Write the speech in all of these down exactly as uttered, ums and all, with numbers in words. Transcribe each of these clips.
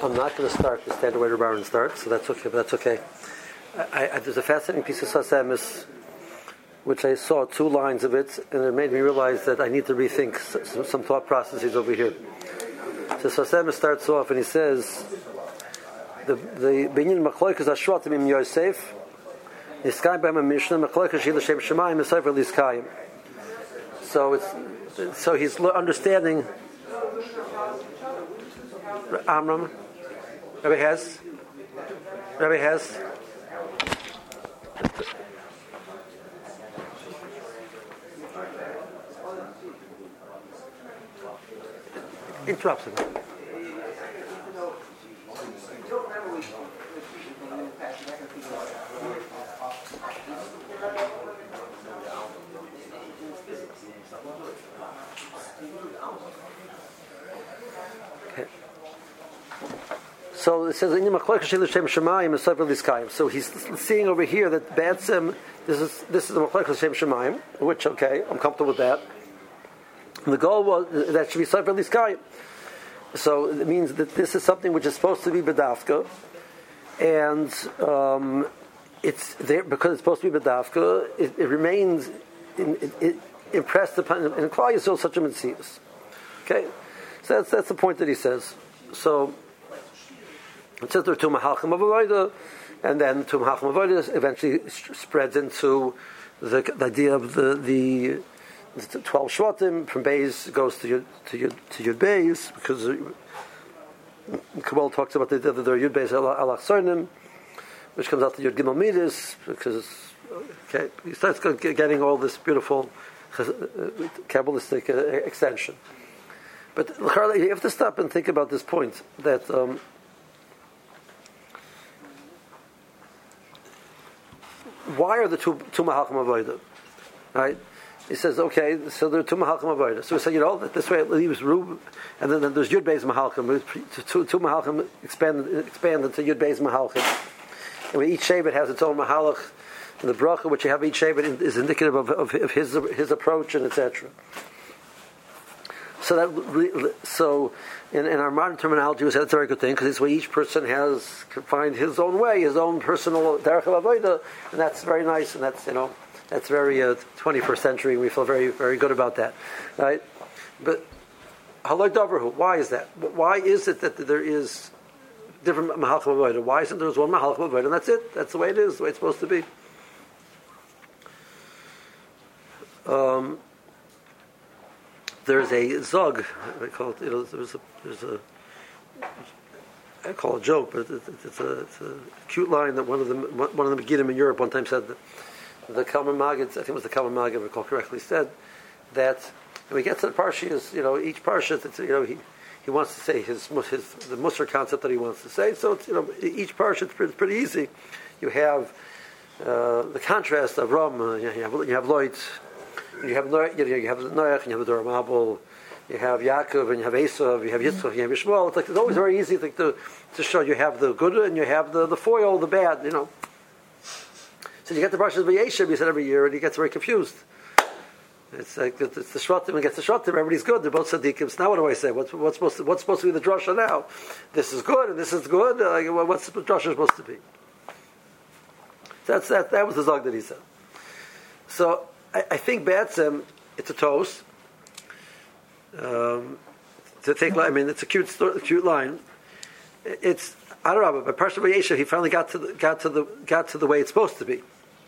I'm not going to start the standard way Rabbanan starts, so that's okay. But that's okay. I, I, there's a fascinating piece of Sas Emes, which I saw two lines of it, and it made me realize that I need to rethink some, some thought processes over here. So Sas Emes starts off, and he says, "The the binyan machlokas ashratim im Yosef, niskayim b'hem mishnah machlokas shil shem shemayim esafer liskayim." So it's so he's understanding. Amram, Rabbi Hez, Rabbi Hez. Interrupts him. So it says, so he's seeing over here that Ba'atzim, this is this is a Machlekes L'Shem Shemayim, which, okay, I'm comfortable with that. And the goal was that should be Sefer Liskayim. So it means that this is something which is supposed to be B'dafka, and um, it's there because it's supposed to be B'dafka, it, it remains in, it, it impressed upon, and Klal Yisrael such a mitzvah. Okay? So that's, that's the point that he says. So it says there are two Mahalchim of Avodah, and then two Mahalchim of Avodah eventually spreads into the, the idea of the, the twelve Shvatim. From Beis goes to Yud, to Yud, to Yud Beis, because Kabbalah talks about the there are Yud Beis Alach Sarnim, which comes out to Yud Gimel Midas, because okay, he starts getting all this beautiful Kabbalistic extension. But you have to stop and think about this point that um, why are the two two Mahalchim Avodah? Right? He says, okay, so there are two Mahalchim Avodah. So we say, you know, that this way it leaves room, and then, then there's Yud Beis Mahalchim. Two, two Mahalchim expand expand into Yud Beis Mahalchim. And each Shevet has its own Mahalach, and the bracha which you have each Shevet is indicative of, of, of his his approach and et cetera. So that so in, in our modern terminology, we say that's a very good thing because this way each person has can find his own way, his own personal derech avodah, and that's very nice, and that's you know that's very uh, twenty-first century, and we feel very very good about that, right? But haloi davarhu, why is that? Why is it that there is different mahalchim avodah? Why isn't there one mahalchim avodah, and that's it? That's the way it is, the way it's supposed to be. Um. There's a zog. I call it. You know, there's a. There's a. I call it a joke, but it, it, it's, a, it's a cute line that one of the one of the Megidim in Europe one time said that the Kalman Magid, I think it was the Kalman Magid, if I recall correctly, said that when we get to the parsha, you know, each parsha, it's, you know, he he wants to say his his the Musar concept that he wants to say. So it's, you know, each parsha it's pretty, it's pretty easy. You have uh, the contrast of Ram. Uh, you have you have Lloyd. You have you have Noach, and you have the Dor Mabul, you have Yaakov, and you have Esav, you have Yitzchak, you have Yishmael. It's like it's always very easy to, to to show you have the good and you have the, the foil, the bad. You know. So you get the brushes Vayeshev, you said every year, and he gets very confused. It's like it's the Shvatim and gets the Shvatim. Everybody's good. They're both Tzaddikim. So now what do I say? What's, what's supposed to what's supposed to be the drasha now? This is good and this is good. Like, what's the drasha supposed to be? So that's that. That was the zog that he said. So. I, I think Ba'atzim, it's a toast. Um, to take, I mean, it's a cute, story, cute line. It's I don't know, but Parshat Vayeshev, he finally got to the, got to the got to the way it's supposed to be.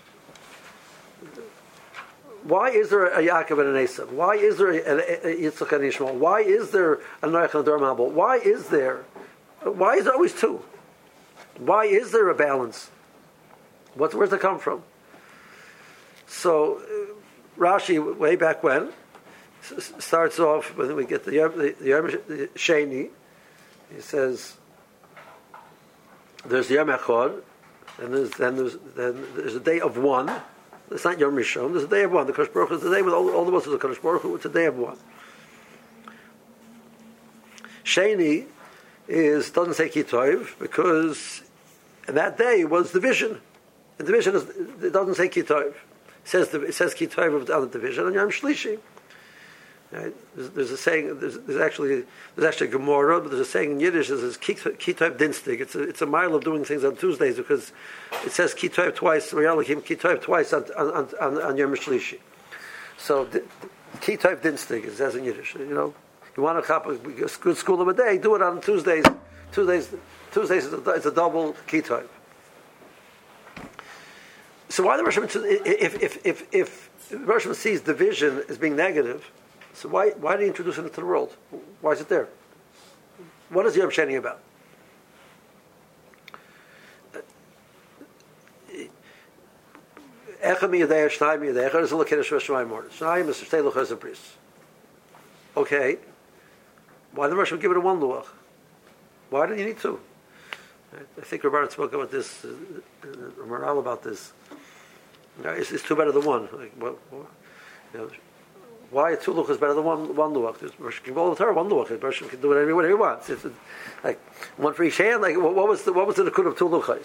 Why is there a Yaakov and an Esav? Why is there a, a, a Yitzchak and Yishmael? Why is there a Noach and a Dor Mabul? Why is there? Why is there always two? Why is there a balance? What, where's it come from? So uh, Rashi, way back when, s- starts off when we get the Yom, the, the Yom Sheni. He says, "There's Yom Echad, and there's, then there's then there's a day of one. It's not Yom Rishon. There's a day of one. The Kodesh Baruch Hu is the day with all, all the most of the Kodesh Baruch Hu. It's a day of one. Sheni is doesn't say Kitov because that day was division. And division is it doesn't say Kitov. It says the, it says Kitov on the division and Yom Shlishi. Right? There's, there's a saying. There's, there's actually there's actually a Gemara, but there's a saying in Yiddish. It says "Kitayv Dinstig." It's a it's a mile of doing things on Tuesdays because it says "Kitayv" twice. Kitayv twice on on on, on Yom Shlishi. So "Kitayv Dinstig" it says in Yiddish. You know, you want to cop a good school of a day, do it on Tuesdays. Tuesdays Tuesdays is a, it's a double Kitayv. So why the Rosh Hashanah, if if if if Rosh Hashanah sees division as being negative? So why why did he introduce it into the world? Why is it there? What is Yom Sheni about? Okay, why did the Rosh give it a one luach? Why did you need two? I think Robert spoke about this, uh, uh, Maral about this. It's, it's two better than one. Like, what, what, you know, why two luchas is better than one one luach? Rosh can go the Torah one luach. Rosh can do whatever, whatever he wants. It's, it's like one for each hand. Like what, what was the what was the nikud of two luchas?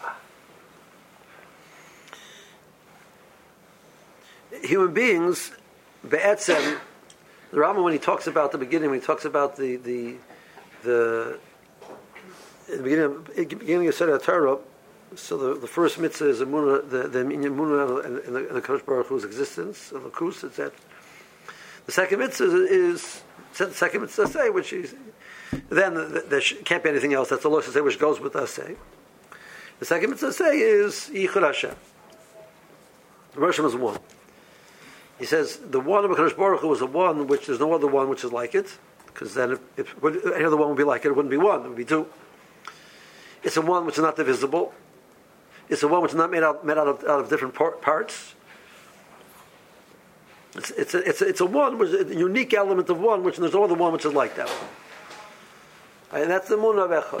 Human beings, be'etzem, the Rambam when he talks about the beginning, when he talks about the the the in the beginning of, beginning of Seder Torah. So the, the first mitzvah is emunah, the the emunah and, and the, and the Kadosh Baruch Hu's existence, and the kus, et cetera. The second mitzvah is, is the second mitzvah say, which is then the, there can't be anything else. That's the Lord say, which goes with us say. The second mitzvah say is Yichud Hashem. The Rosh Hashanah is one. He says the one of Kadosh Baruch Hu is a one which there's no other one which is like it, because then if, if any other one would be like it, it wouldn't be one; it would be two. It's a one which is not divisible. It's a one which is not made out made out of, out of different par- parts. It's it's a, it's a, it's a one which is a unique element of one, which there's no other one which is like that one. And that's the Munah of Echad.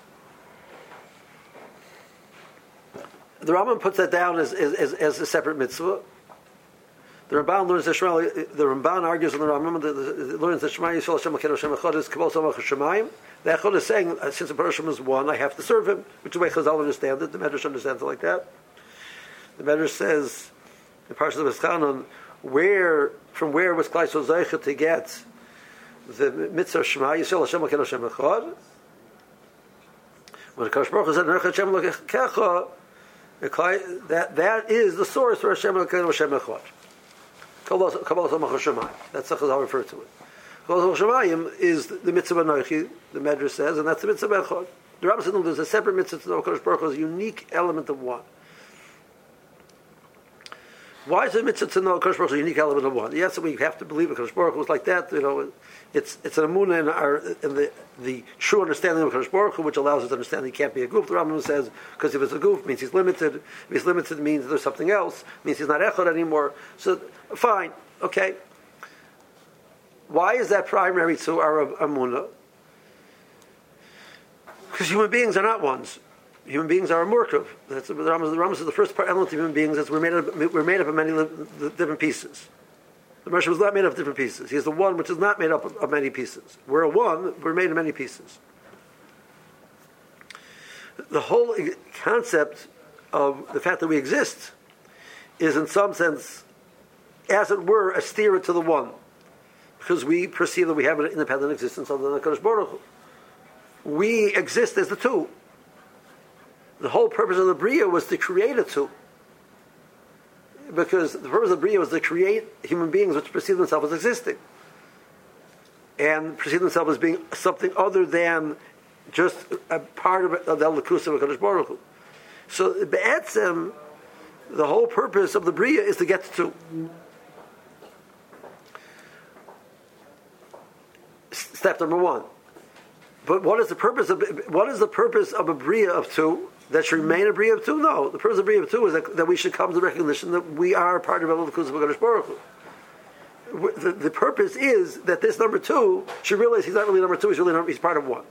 The Rambam puts that down as as, as, as a separate mitzvah. The Ramban learns that Shema, the Ramban argues in the Rambam that learns that Shema Yisrael Hashem Elokeinu Hashem Echad is Kabbalas Samach Shemayim. The Echad is saying, uh, since the Parashim is one, I have to serve him, which is the way Chazal understand it. The Medrash understands it like that. The Medrash says, in Parashas of Eschanon, where, from where was Klai Yisrael Zeicha to get the mitzvah Shema Yisrael Hashem Elokeinu Hashem Echad? When the Kadosh Baruch Hu said, Nerech Hashem Elokecha, that that is the source for Hashem Elokeinu Hashem Echad. Kabbalas Samach Shemayim. That's how Chazal refer to it. Kabbalas Samach Shemayim is the mitzvah Noichi, the Medrash says, and that's the mitzvah Echad. The Rambam said no, there's a separate mitzvah to know Kadosh Baruch Hu is a unique element of one. Why is the mitzvah to know Kadosh Baruch Hu a unique element of one? Yes, we have to believe that Kadosh Baruch Hu is like that. You know, it's it's an emunah in our in the the true understanding of Kadosh Baruch Hu, which allows us to understand he can't be a goof. The Rambam says because if it's a goof, it means he's limited. If he's limited, it means there's something else. It means he's not echad anymore. So fine, okay. Why is that primary to our emunah? Because human beings are not ones. Human beings are a murkav. That's the Rambam. The Rambam is the first part element of human beings. Is we're made up. We're made up of many different pieces. The Moshe was not made up of different pieces. He is the one which is not made up of, of many pieces. We're a one. We're made of many pieces. The whole concept of the fact that we exist is, in some sense, as it were, a steer to the one, because we perceive that we have an independent existence other than the Kadosh Baruch Hu. We exist as the two. The whole purpose of the Bria was to create a two. Because the purpose of the Bria was to create human beings which perceive themselves as existing. And perceive themselves as being something other than just a part of, of the Elokus of HaKadosh Baruch Hu. So, Be'etzem, the whole purpose of the Bria is to get to two. Step number one. But what is the purpose of what is the purpose of a Bria of two? That should remain a Bria of two? No. The purpose of Bria of two is that, that we should come to the recognition that we are part of Elokus of HaKadosh Baruch Hu. The, the purpose is that this number two should realize he's not really number two, he's really number, he's part of one.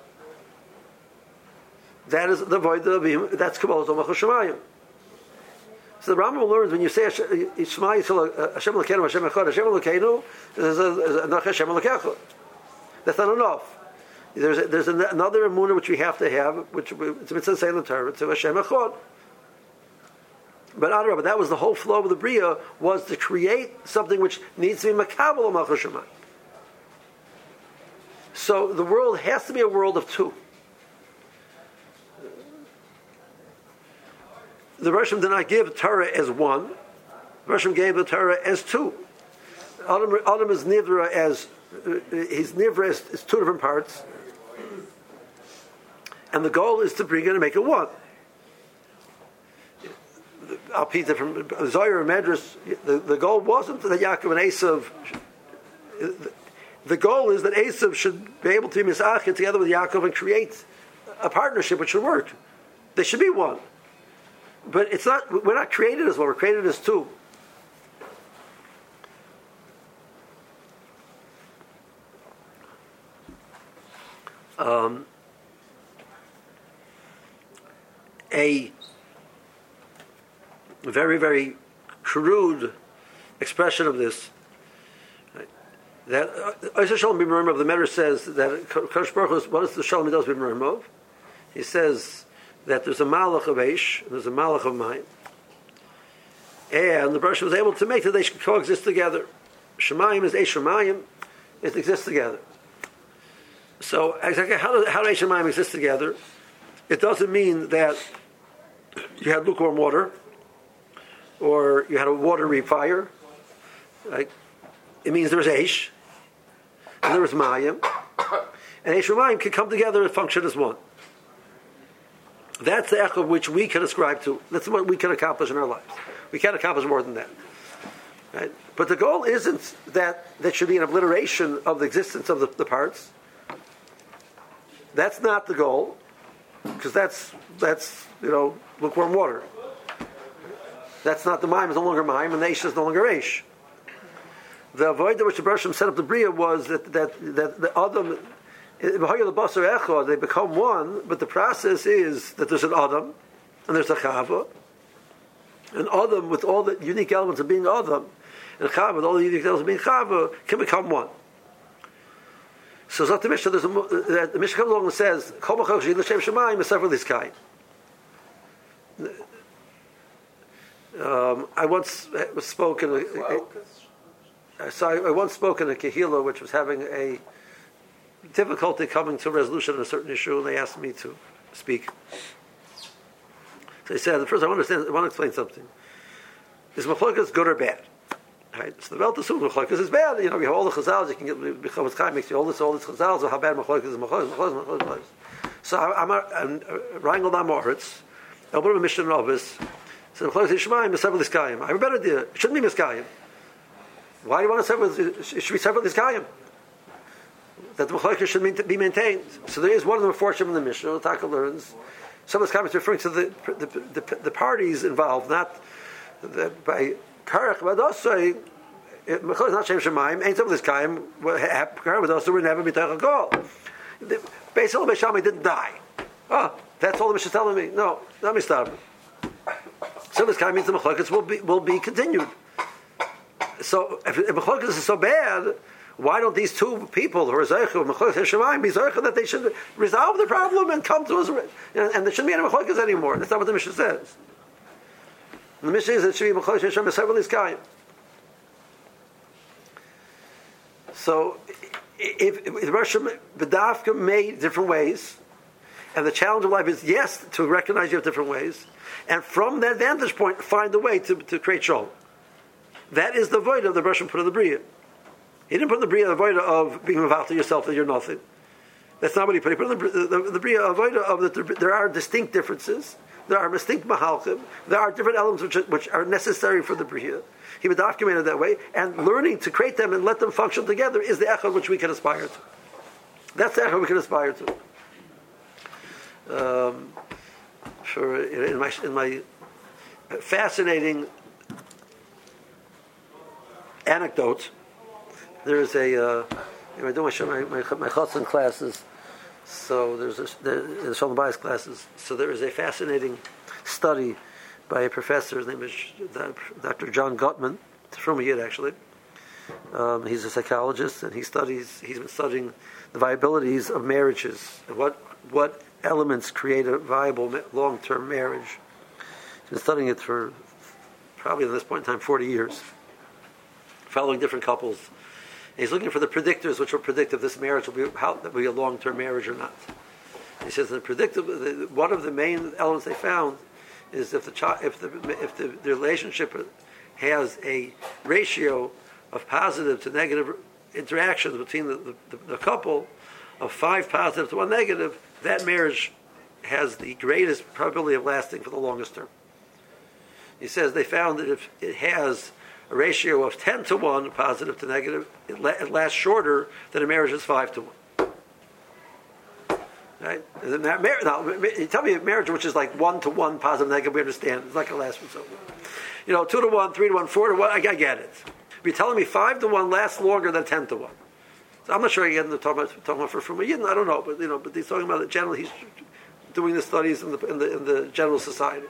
That is the void of him, that's Kabbalas Samach Shemayim. So the Rambam learns when you say Shema Yisrael Hashem Elokeinu Hashem Echad Hashem Elokeinu is Hashem Elokecha. That's not enough. There's a, there's another emunah which we have to have, which it's a mitzvah saying in the Torah to Hashem Echad. But Adarabah, that was the whole flow of the Bria, was to create something which needs to be makabel Malchus Shemayim. So the world has to be a world of two. The Roshim did not give Torah as one. The Roshim gave the Torah as two. Adam, Adam is Nivra as, uh, he's Nivra as, as two different parts. And the goal is to bring it and make it one. I'll repeat different Zohar and Medrash. The, the goal wasn't that Yaakov and Esav. The, the goal is that Esav should be able to be misachid together with Yaakov and create a partnership which should work. They should be one. But it's not. We're not created as one. We're created as two. Um, a very, very crude expression of this, right, that Oisha Shalom B'Merim of the Medrash says that Kodesh Baruch Hu is, what is the Shalom Midos B'Merim of? He says that there's a Malach of Eish, and there's a Malach of Mayim, and the Baruch was able to make that they should coexist together. Shemayim is Eish Shemayim, it exists together. So, exactly how do, how do Eish and Mayim exist together? It doesn't mean that you had lukewarm water, or you had a watery fire. Right? It means there was Eish, and there was Mayim, and Eish and Mayim can come together and function as one. That's the echad which we can ascribe to. That's what we can accomplish in our lives. We can't accomplish more than that. Right? But the goal isn't that there should be an obliteration of the existence of the, the parts. That's not the goal, because that's that's you know lukewarm water. That's not the Mayim. Is no longer Mayim, and the Eish is no longer Eish. The avodah which the Bereshim set up the Bria was that that that the Adam, they become one, but the process is that there's an Adam and there's a Chava, and Adam with all the unique elements of being Adam, and Chava with all the unique elements of being Chava can become one. So Zot the Mishnah, there's a, uh, the Mishnah comes along and says, "Kol machok she'id l'shem shemayim esav l'iskai." Um, I once spoke in a, uh, so I, I once spoke in a kehillah which was having a difficulty coming to a resolution on a certain issue, and they asked me to speak. So they said, first I want to understand, I want to explain something. Is machlokas good or bad? Right? So the Welt assumes machlokas is bad. You know, we have all the chazals. You can get B'chamas Chaim makes you all this, all this chazals of how bad machlokas is. Machlokas, machlokas, machlokas. So I'm Rangel Damoritz. I'll put a mission in office. So machlokas Yishmayim is several Iskayim. I have a better idea. It shouldn't be Miskayim. Why do you want to sever? It should be several Iskayim. That the machlokas should be maintained. So there is one of them, fortune in the Mishnah. The Taka learns. Some of this comment is referring to the the, the the parties involved, not the, by. Karach Vadosai, Mechol is not Shem Shemaim, ain't some of this Kaim, Karach Vadosai would never be Teichel Kol. Beis Hillel Beis Shammai didn't die. Oh, that's all the Mishnah is telling me. No, let me stop. Some of this Kaim means the Mechlokas will be, will be continued. So, if, if Mechlokas is so bad, why don't these two people who are Zeichu, Mechlokas and Shemaim, be Zeichu that they should resolve the problem and come to us, and, and there shouldn't be any Mechlokas anymore? That's not what the Mishnah says. The mission is that it should be Mechol Shem Several Iskayim. So, if, if the Rosh B'dafka made different ways, and the challenge of life is yes to recognize you have different ways, and from that vantage point find a way to, to create shalom. That is the void of the Rosh put in the Bria. He didn't put in the Bria the void of being involved to yourself that you're nothing. That's not what he put. He put in the, the, the Bria a void of that there are distinct differences. There are distinct mahalchim. There are different elements which are, which are necessary for the Bria. He was documented that way, and learning to create them and let them function together is the echad which we can aspire to. That's the echad we can aspire to. Um, for in my in my fascinating anecdote, there is a. Uh, I do my my my, my chassan classes. So there's a, there, in the Shalom Bayis classes. So there is a fascinating study by a professor. His name is Doctor John Gottman. It's from a Yid, actually. Um, he's a psychologist, and he studies. He's been studying the viabilities of marriages and what what elements create a viable long-term marriage. He's been studying it for probably at this point in time forty years, following different couples. And he's looking for the predictors which will predict if this marriage will be how will be a long-term marriage or not. He says the predictive, the, one of the main elements they found is if the child, if the if the, the relationship has a ratio of positive to negative interactions between the, the, the couple of five positive to one negative, that marriage has the greatest probability of lasting for the longest term. He says they found that if it has a ratio of ten to one positive to negative, it, la- it lasts shorter than a marriage that's five to one. Right? And then that mar- now, you tell me a marriage which is like one to one positive negative, we understand. It's not going to last for so long. You know, two to one, three to one, four to one, I, I get it. If you're telling me five to one lasts longer than ten to one. So I'm not sure again they're talking about, talking about for, from a Yidden, I don't know, but you know, but he's talking about it generally, he's doing the studies in the in the, in the general society.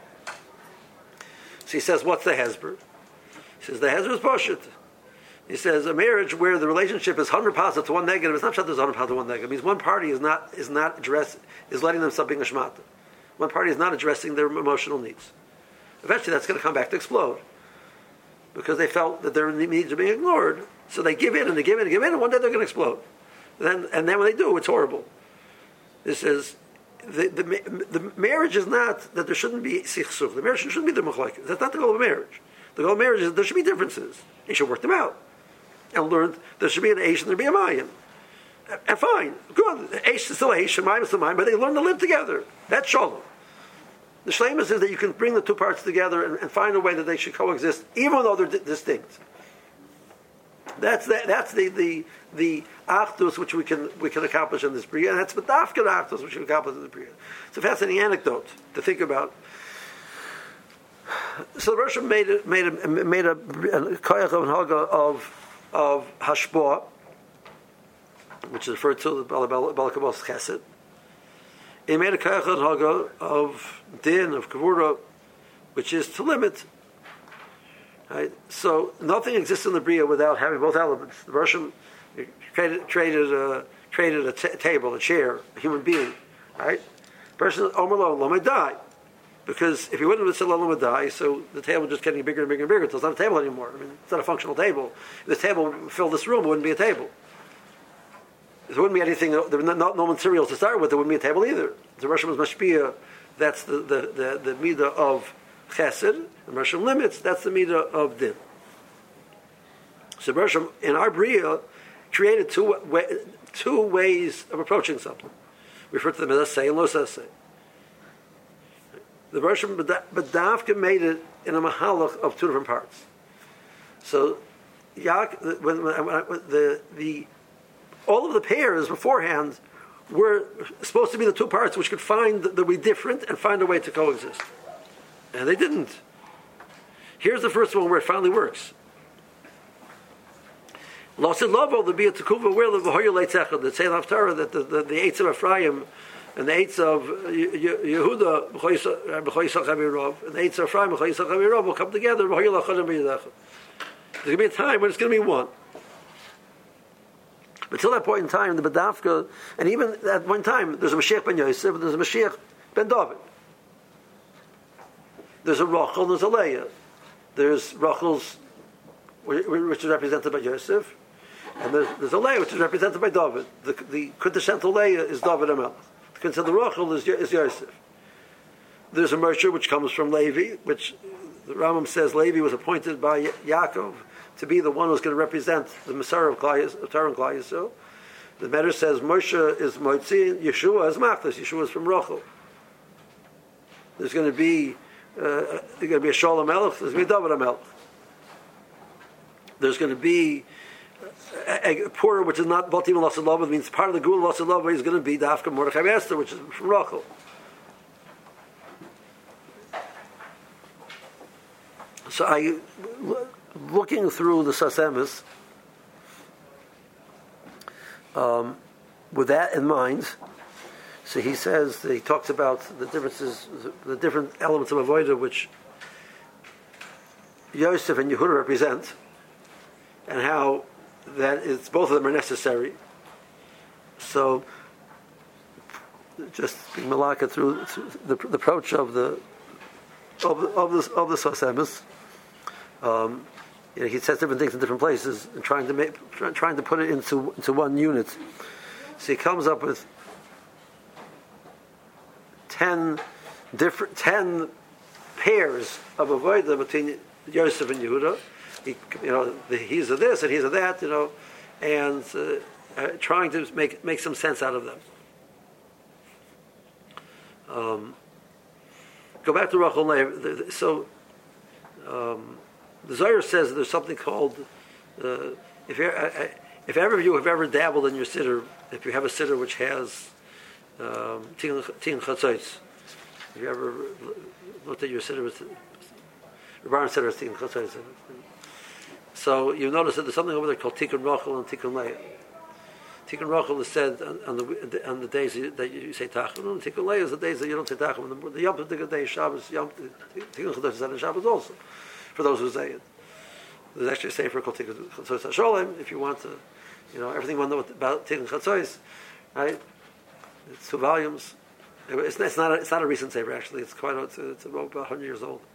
So he says, what's the Hezbollah? He says, the Hezbollah is bullshit. He says, a marriage where the relationship is one hundred positive to one negative, it's not that there's one hundred positive to one negative. It means one party is not is not address, is letting themselves being a shmata. One party is not addressing their emotional needs. Eventually that's going to come back to explode. Because they felt that their needs are being ignored. So they give in and they give in and give in, and one day they're going to explode. And then, and then when they do, it's horrible. This is, the, the, the marriage is not that there shouldn't be sichsuf. The marriage shouldn't be the machlokes. That's not the goal of marriage. The goal of marriage is there should be differences. You should work them out. And learn there should be an Aish and there should be a Mayan. And fine, good. Aish is still Aish, and Mayan is still Mayan, but they learn to live together. That's Shalom. The Shleimus is that you can bring the two parts together and, and find a way that they should coexist, even though they're di- distinct. That's the, that's the the the achdus which we can we can accomplish in this bria, and that's the dafka achdus which we can accomplish in this bria. It's a fascinating anecdote to think about. So the Rosh made a, made a, made a, a koyach of haga of of hashboah, which is referred to the balakabos chesed. He made a koyach of haga of din of kavura, which is to limit. Right? So nothing exists in the bria without having both elements. The Roshim created created a, created a t- table, a chair, a human being. Right? Person Omerlo Lomai die. Because if he wouldn't have said Lomai would die, so the table is just getting bigger and bigger and bigger until it's not a table anymore. I mean, it's not a functional table. If this table filled this room, it wouldn't be a table. There wouldn't be anything, there were no, no materials to start with, there wouldn't be a table either. The Roshim was mashpia, that's the, the, the, the midah of chesed, the Roshim limits, that's the midah of din. So Roshim, in our bria, created two, way, two ways of approaching something. We refer to them as asay and lo asay. The Roshim Badavka made it in a mahalach of two different parts. So, Yak, when, when, when the the all of the pairs beforehand were supposed to be the two parts which could find that we different and find a way to coexist, and they didn't. Here's the first one where it finally works. Lost in love, the be a tekuva where the hoyer leitzechad, the tzeil haftarah that the the, the eights of Ephraim and the eights of Yehuda and the eights of Ephraim will come together. There's going to be a time when it's going to be one. But till that point in time, the Badafka, and even at one time, there's a Mashiach ben Yosef, and there's a Mashiach ben David. There's a Rachel, and there's a Leah. There's Rachel's, which is represented by Yosef, and there's, there's a Leah, which is represented by David. The, the quintessential Leah is David Amelech. The quintessential Rachel is, is Yosef. There's a Moshe which comes from Levi, which the Rambam says Levi was appointed by Yaakov to be the one who's going to represent the Messiah of Klai Yisrael. The Medrash says Moshe is Moitzi, Yeshua is Machlis. Yeshua is from Rachel. There's going to be uh, there's going to be a Shalom Melech. There's going to be a David Melech. There's going to be a, a Pura, which is not Baltim Lost Love. It means part of the Gula Lost Love is going to be Dafka Mordechai Esther, which is from Rachel. So I, looking through the Sasemis, um, with that in mind, so he says, he talks about the differences, the different elements of Avodah which Yosef and Yehuda represent, and how that it's, both of them are necessary. So, just being malaka through, through the, the approach of the of the of the, of the Sasemis. Um, you know, he says different things in different places, and trying to make, trying to put it into into one unit. So he comes up with ten different ten pairs of avodah between Yosef and Yehuda. He, you know, the, he's of this and he's of that, you know, and uh, uh, trying to make make some sense out of them. Um, go back to Rachel and Leah. So um, the Zohar says there's something called uh, if you uh, if ever you have ever dabbled in your siddur, if you have a siddur which has um, Tikkun Chatzos, if you ever looked at your siddur with Rebbeinu siddur Tikkun Chatzos, so you notice that there's something over there called Tikkun Rachel and Tikkun Leah. Tikkun Rachel is said on, on the on the days that you say Tachon, and Tikkun Leah is the days that you don't say Tachon. The, the Yom Tov day, Shabbos, Yom Tikkun Chatzos is on Shabbos also, for those who say it. There's actually a sefer called Tikkun Chatzos HaSholem, if you want to, you know, everything you want to know about Tikkun Chatzos, right? It's two volumes. It's, it's not a, it's not a recent sefer actually. It's quite a, it's, it's about one hundred years old.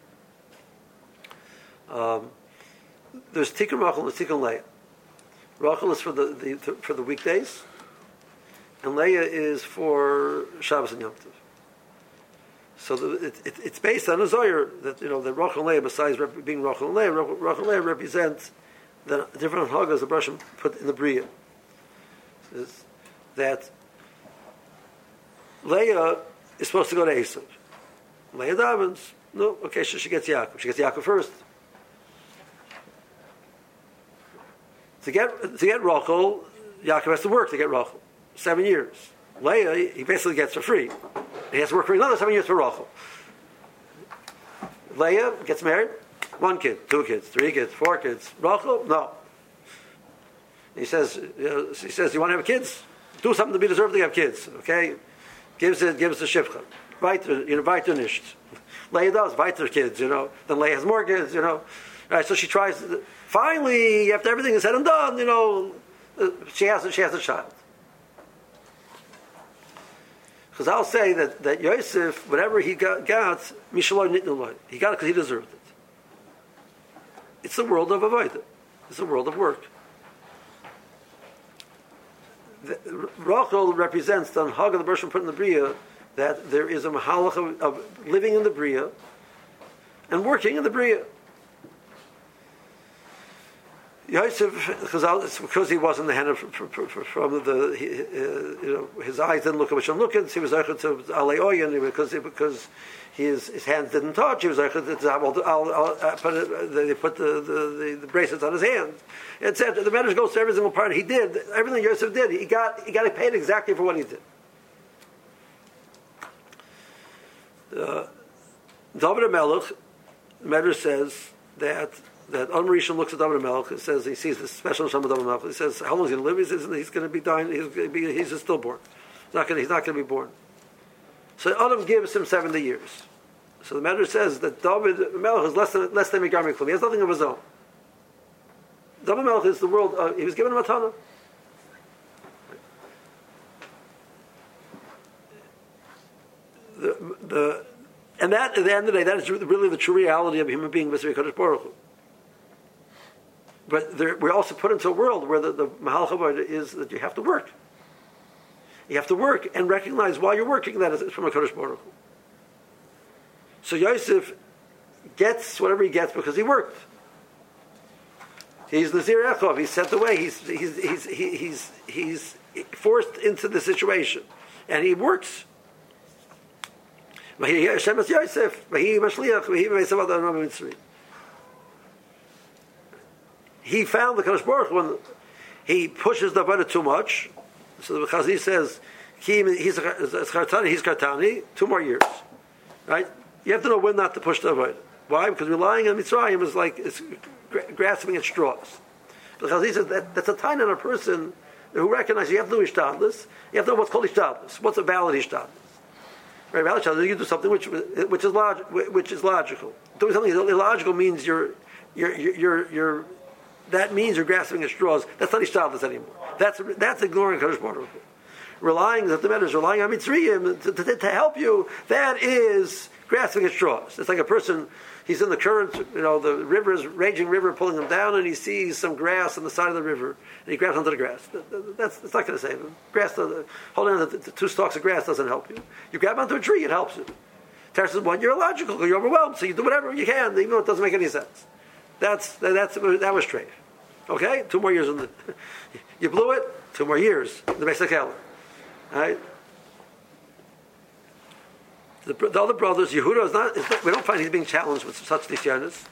Um, there's Tikkun Rachel and Tikkun Leah. Rachel is for the, the for the weekdays, and Leah is for Shabbos and Yom Tov. So the, it, it, it's based on a Zohar that, you know, that Rachel and Leah, besides rep, being Rachel and Leah, Rachel and Leah represent the different hagas the Brushim put in the Bria. Is that Leah is supposed to go to Esav. Leah davens. No, okay, so she gets Yaakov. She gets Yaakov first. To get to get Rachel, Yaakov has to work to get Rachel. Seven years. Leah, he basically gets for free. He has to work for another seven years for Rachel. Leah gets married, one kid, two kids, three kids, four kids. Rachel, no. He says, you know, he says, you want to have kids? Do something to be deserved to have kids. Okay, gives it, gives the shivcha. Weiter, you know, weiter nicht. Leah does weiter kids, you know. Then Leah has more kids, you know. Right, so she tries. To, finally, after everything is said and done, you know, uh, she has she has a child. Because I'll say that, that Yosef, whatever he got, got Mishaloi Nitnuloi, he got it because he deserved it. It's the world of avodah. It's the world of work. The, Rachel represents the hug of the Bershom put in the Bria, that there is a mahalach of, of living in the Bria and working in the Bria. Yosef, because he wasn't the hand from, from the, he, uh, you know, his eyes didn't look at Hashem looking. He was able to alei oyen because because his his hands didn't touch. He was able to put they put the, the, the bracelets on his hands, et cetera. The message goes to every single part he did. Everything Yosef did, he got he got paid exactly for what he did. Uh, David HaMelech, the Medrash says that. That Adam Rishon looks at David HaMelech and says he sees this special Neshama David HaMelech. He says, "How long is he going to live?" He says, "He's going to be dying. He's going to be. He's a stillborn. He's not going. To, he's not going to be born." So Adam gives him seventy years. So the Medrash says that David HaMelech is less than less than Megar Miklum. He has nothing of his own. David HaMelech is the world. Uh, he was given a matana. The, the and that at the end of the day, that is really the true reality of a human being with Kodesh Baruch Hu. But there, we're also put into a world where the, the Mahal Chabad is that you have to work. You have to work and recognize while you're working that it's from a Kodesh Baruch Hu. So Yosef gets whatever he gets because he worked. He's Nazir Echov. He's sent away. He's he's he's he's he's forced into the situation, and he works. Hashem is Yosef. He found the Kadosh Baruch when he pushes the avodah too much. So the Chazi says, he's Kartani, he's Kartani, two more years. Right? You have to know when not to push the avodah. Why? Because relying on Mitzrayim is like it's grasping at straws. But the Chazi says that, that's a time on a person who recognizes you have to do Ishtadlis, you have to know what's called Ishtadlis, what's a valid Ishtadlis. Right, valid Ishtadlis, you do something which which is log, which is logical. Doing something illogical means you're you're you're you're that means you're grasping at straws. That's not Ishtadlis anymore. That's that's ignoring Kadosh Baruch Hu. relying, that the matter is relying on Mitzrayim to, to, to help you, that is grasping at straws. It's like a person, he's in the current, you know, the river is, raging river pulling him down, and he sees some grass on the side of the river, and he grabs onto the grass. That's, that's not going to save him. Grass, holding on to the two stalks of grass doesn't help you. You grab onto a tree, it helps you. Tara says, well, you're illogical, you're overwhelmed, so you do whatever you can, even though it doesn't make any sense. That's, that's, that was straight. Okay? Two more years in the, you blew it, two more years in the basic All right? The, the other brothers, Yehuda is not, is not, we don't find he's being challenged with such nisyanis.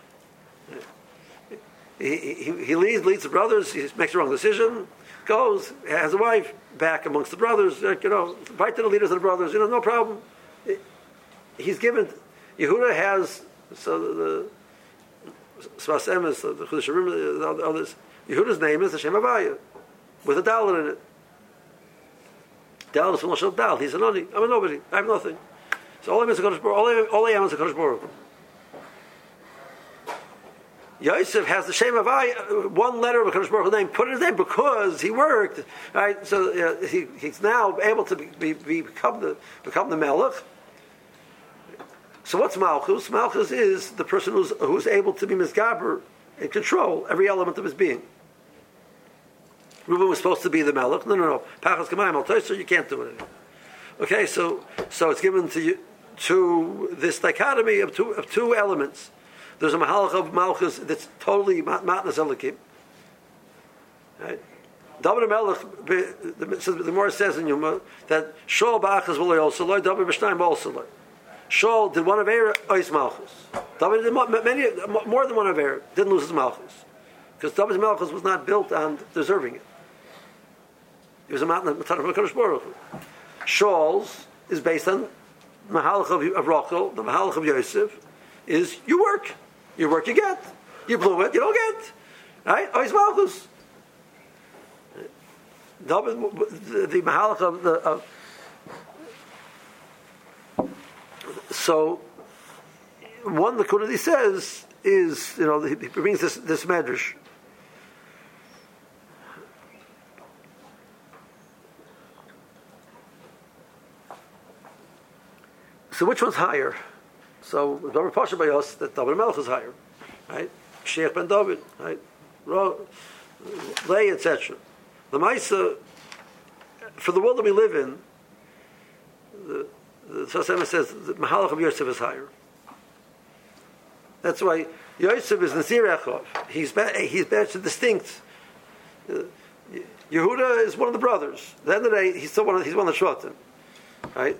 He, he, he leads, leads the brothers, he makes the wrong decision, goes, has a wife, back amongst the brothers, you know, invite to the leaders of the brothers, you know, no problem. He's given, Yehuda has, so the Sfas Emes, the Chudash Harim, the others, Yehuda's name is Hashem Havaya, with a dalet in it. Dalet is from Lashon Dal, he's a noni, I'm a nobody, I have nothing. So all I am is a Kodesh Baruch Hu, all I am is a Kodesh Baruch Hu. Yosef has the Shem Havai, one letter of a Kodesh Baruch Hu name, put in his name because he worked, right? So uh, he, he's now able to be, be, be become the become the Melech. So what's Malchus? Malchus is the person who's who's able to be Mizgaber and control every element of his being. Reuben was supposed to be the Melech. No, no, no. Pachas Kamayim Al Toyser, you can't do it anymore. Okay, so so it's given to you, to this dichotomy of two of two elements. There's a Mahalach of Malchus that's totally Matnas Elikim. Right? David Melech, the, the Gemara says in Yuma that Shaul Ba'achas v'lo also loy, David b'shnayim also loy. Shaul did one of Eir, ois Malchus. David did many, more than one of Eir, didn't lose his Malchus. Because David's Malchus was not built on deserving it. He was a Matnas of HaKadosh Baruch Hu. Shaul's is based on Mahalach of, of Rachel, the Mahalach of Yosef, is you work. You work, you get. You blew it, you don't get. Right? Ois Malchus. David, the, the Mahalach of the... Of, so, one, the Kunadi says, is, you know, he brings this, this medrash. So which one's higher? So David Pasha by us that David Melech is higher, right? Sheikh ben David, right? Lay, et cetera. The Maisa, for the world that we live in, the the Sasema says the Mahalach of Yosef is higher. That's why Yosef is Nazir Echov. He's he's better distinct. Uh, Yehuda is one of the brothers. At the end of the day, he's still one of, he's one of the Shvatim, right?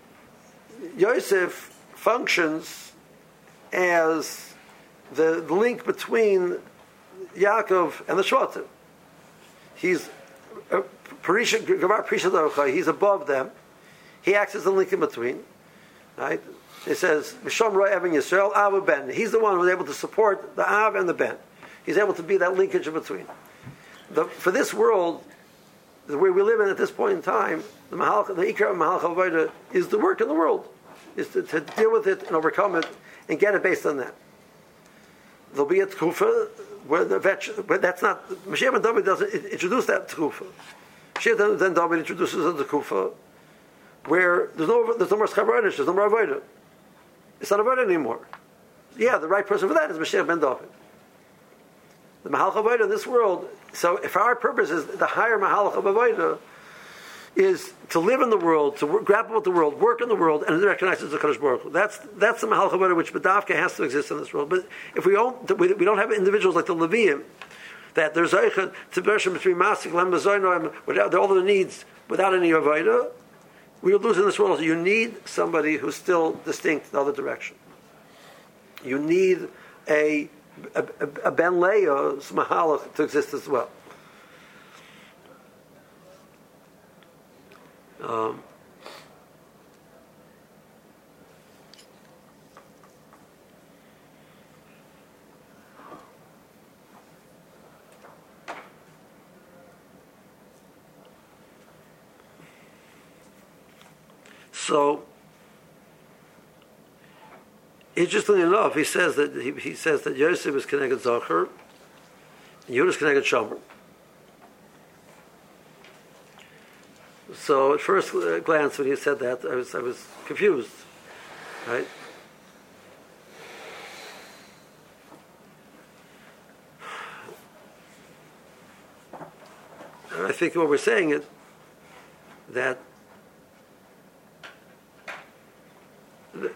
Yosef functions as the link between Yaakov and the Shvatim. He's uh, he's above them. He acts as the link in between. Right? It says, Misham Roy Evan Yisrael, Av Ben. He's the one who's able to support the Av and the Ben. He's able to be that linkage in between. The, for this world, the way we live in at this point in time, the Mahalach, the Ikar of Mahalach Avodah is the work in the world, is to, to deal with it and overcome it and get it based on that. There'll be a Tkufa where the vet, but that's not, Mashiach ben David doesn't introduce that Tkufa. Mashiach then David introduces the Tkufa where there's no there's no more Schabarish, there's no more Avodah. It's not Avodah anymore. Yeah, the right person for that is Mashiach ben David. The Mahalach Avodah in this world, so if our purpose is the higher Mahalach of Avodah, is to live in the world, to work, grapple with the world, work in the world, and recognize it's a Kadosh Baruch Hu. That's that's the Mahalach Avodah which B'davka has to exist in this world. But if we don't, we, we don't have individuals like the Leviim, that there's Eicha to Bershim between Masik, Lem, Bezoynoim, without all the needs, without any Avodah, we will lose in this world. So you need somebody who's still distinct in the other direction. You need a a, a, a Ben Leah's Mahalach to exist as well. Um, so, interestingly enough, he says that he, he says that Yosef is connected Zachar, and Yehuda is connected Shomer. So at first glance, when he said that, I was I was confused, right? And I think what we're saying is that the,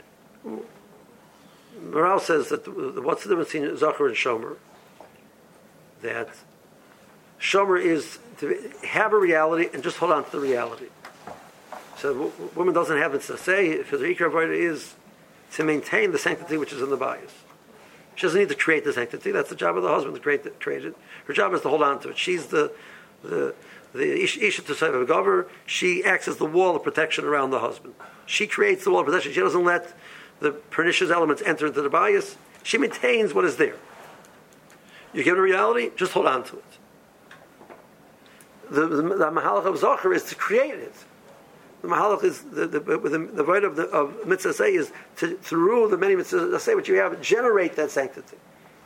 Maral says that the, what's the difference between Zachar and Shomer? That Shomer is to have a reality and just hold on to the reality. So w- woman doesn't have it to say, because her Ikar Avodah is to maintain the sanctity which is in the bias. She doesn't need to create the sanctity. That's the job of the husband to create, the, create it. Her job is to hold on to it. She's the the the Isha to say of a gover. She acts as the wall of protection around the husband. She creates the wall of protection. She doesn't let the pernicious elements enter into the bias. She maintains what is there. You give it a reality, just hold on to it. The, the, the mahalach of Zachar is to create it. The mahalach is the the the, the right of the of mitzvah say is to through the many mitzvahs say what you have, generate that sanctity.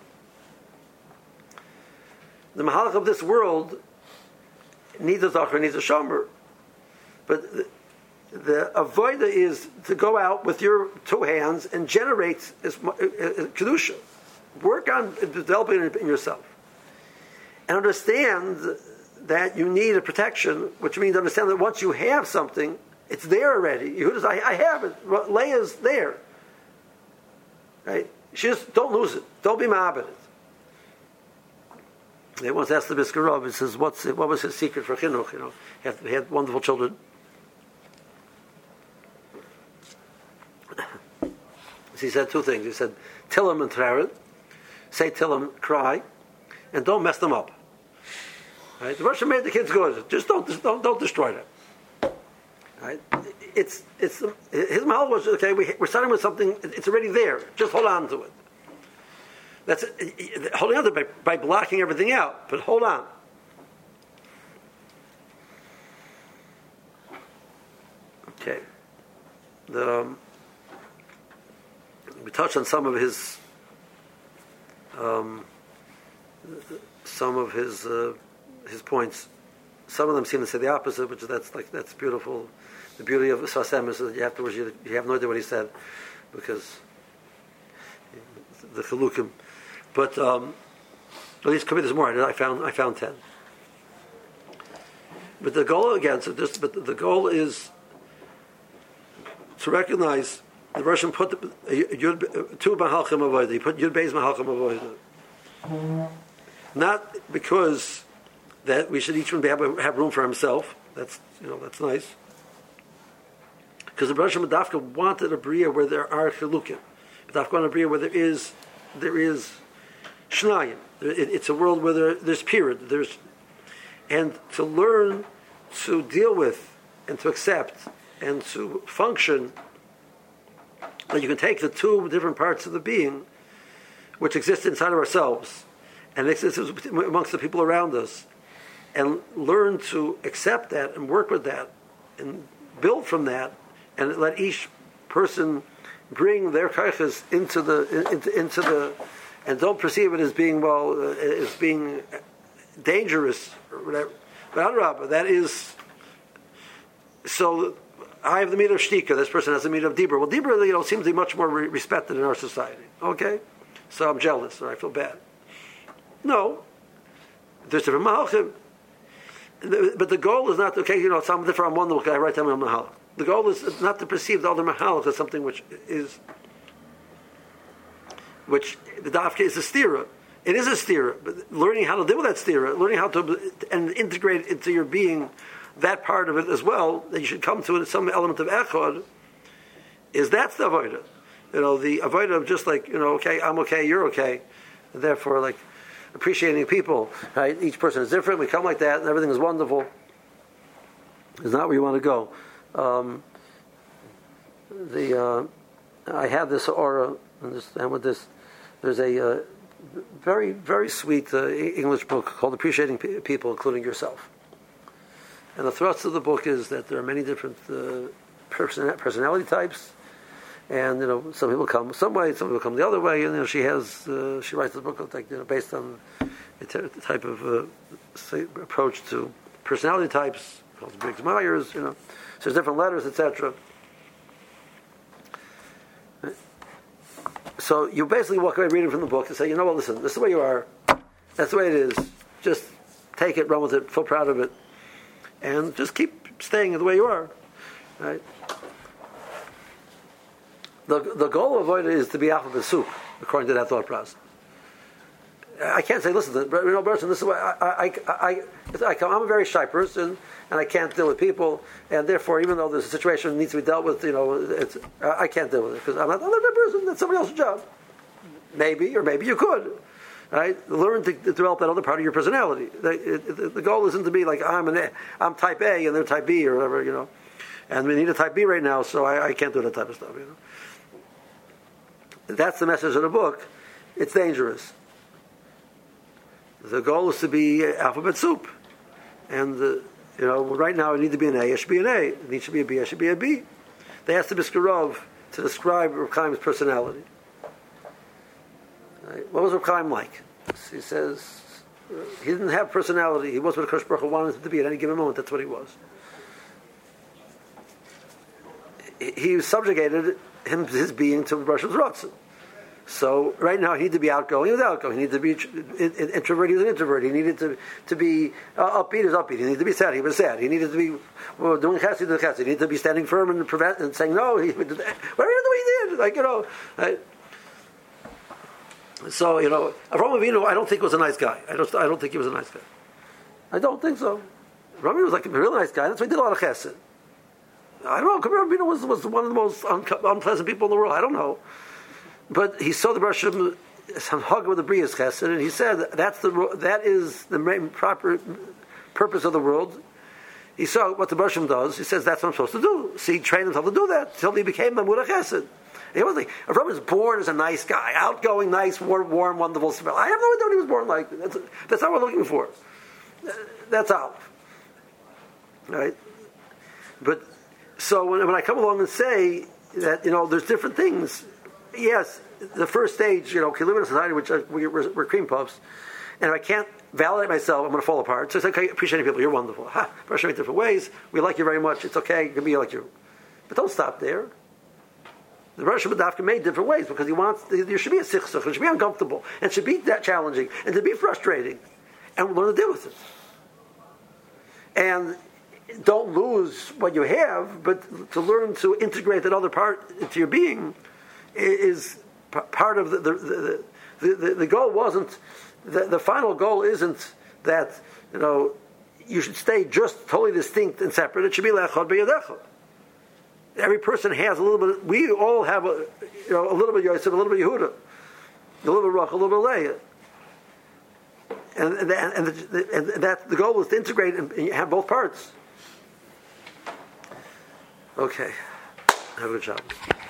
The mahalach of this world needs a Zachar, needs a Shomer, but the, the avodah is to go out with your two hands and generate is kedusha. Work on developing it in yourself, and understand that you need a protection, which means understand that once you have something, it's there already. Yehuda's, I, I have it. Leah's there. Right? She just don't lose it. Don't be mad at it. They once asked the Biskarov, he says, What's it, what was his secret for chinuch? You know, he had, he had wonderful children. So he said two things. He said, Tillim and Trarin, say Tillim, cry, and don't mess them up. Right? The Russian made the kids good. Just don't don't don't destroy them. Right? It's it's his mahal was okay. We, we're starting with something. It's already there. Just hold on to it. That's it, holding on to it by, by blocking everything out. But hold on. Okay. The, um, we touched on some of his um, some of his. Uh, his points. Some of them seem to say the opposite, which is that's like that's beautiful. The beauty of Sasem is that you have to you, you have no idea what he said because the Chalukim. But um, at least could be there's more. I found I found ten. But the goal again, so this, but the goal is to recognize the Russian put the, uh, two Mahalchim Avodah. He put Yud Beis Mahalchim Avodah. Not because that we should each one have, have room for himself. That's you know that's nice. Because the Rosh Hashanah wanted a bria where there are chilukim. Dafka wanted a bria where there is there is shnayim. It, it's a world where there, there's period. There's and to learn to deal with and to accept and to function. That you can take the two different parts of the being, which exist inside of ourselves, and exists amongst the people around us. And learn to accept that and work with that and build from that and let each person bring their kaiches into the into, into the and don't perceive it as being well uh, as being dangerous or whatever. But Adrabah, that is so. I have the meat of shtika. This person has the meat of dibur. Well, dibur, you know, seems to be much more re- respected in our society. Okay, so I'm jealous or I feel bad. No, there's different mahalchim. But the goal is not, okay, you know, something different. I'm one look, I write down my mahal. The goal is not to perceive the other mahal as something which is, which the dafka is a stira. It is a stira, but learning how to deal with that stira, learning how to and integrate into your being that part of it as well, that you should come to it some element of echad, is that's the avodah. You know, the avodah of just like, you know, okay, I'm okay, you're okay, and therefore, like, appreciating people, right? Each person is different. We come like that, and everything is wonderful. It's not where you want to go. Um, the uh, I have this aura, and, this, and with this, there's a uh, very, very sweet uh, English book called "Appreciating P- People, Including Yourself." And the thrust of the book is that there are many different uh, person- personality types. And you know, some people come some way, some people come the other way. And you know, she has uh, she writes the book like you know based on a t- type of uh, say, approach to personality types, calls Briggs Myers, you know. So there's different letters, et cetera. So you basically walk away reading from the book and say, you know what, listen, this is the way you are. That's the way it is. Just take it, run with it, feel proud of it, and just keep staying the way you are. Right? The the goal of avodah is to be alphabet soup, according to that thought process. I can't say, listen, you know, person, this is why I, I, I, I, I'm a very shy person, and I can't deal with people, and therefore, even though there's a situation that needs to be dealt with, you know, it's, I can't deal with it, because I'm not another person, that's somebody else's job. Maybe, or maybe you could, right? Learn to, to develop that other part of your personality. The, it, it, the goal isn't to be like, I'm an I'm type A, and they're type B, or whatever, you know, and we need a type B right now, so I, I can't do that type of stuff, you know. That's the message of the book. It's dangerous. The goal is to be alphabet soup, and uh, you know, right now it needs to be an A. It should be an A. It needs to be a B. It should be a B. There has to be skarov to describe Reb Chaim's personality. Right? What was Reb Chaim like? He says uh, he didn't have personality. He was what Kosh Baruch Hu wanted him to be at any given moment. That's what he was. He, he subjugated him, his being, to Russia's Ratzon. So right now he needed to be outgoing. He was outgoing. He needed to be introvert. He was an introvert. He needed to to be uh, upbeat. He was upbeat. He needed to be sad. He was sad. He needed to be well, doing chesed. Doing chesed. He needed to be standing firm and prevent and saying no. He whatever he did, like you know. Right? So you know, Avraham Avinu, I don't think was a nice guy. I don't. I don't think he was a nice guy. I don't think so. Avraham Avinu was like a real nice guy. That's why he did a lot of chesed. I don't know. Avraham Avinu was was one of the most un- unpleasant people in the world. I don't know. But he saw the Baruch Hashem some hug with the Brias Chesed, and he said that's the that is the main proper purpose of the world. He saw what the Baruch Hashem does. He says that's what I'm supposed to do. So he trained himself to do that until he became the Murach Chesed. He was like, Avram was born as a nice guy, outgoing, nice, warm, warm wonderful. I have no idea what he was born like. That's, that's not what we're looking for. That's all. Right? But so when, when I come along and say that, you know, there's different things. Yes, the first stage, you know, can live in a society which uh, we're, we're cream puffs, and if I can't validate myself, I'm going to fall apart. So it's okay, appreciating people, you're wonderful. Ha, Baruch Hashem in different ways. We like you very much. It's okay, you can be like you. But don't stop there. The Baruch Hashem Dafka made different ways because he wants, there should be a sichsuch, it should be uncomfortable, and it should be that challenging, and to be frustrating, and learn to deal with it. And don't lose what you have, but to learn to integrate that other part into your being is part of the the the, the, the, the goal wasn't the, the final goal isn't that you know you should stay just totally distinct and separate. It should be lechad b'yadechad. Every person has a little bit. We all have a you know a little bit Yosef, a little bit Yehuda, a little bit Rachel, a little bit Leah, and and, and, the, and that the goal is to integrate and, and have both parts. Okay, have a good job.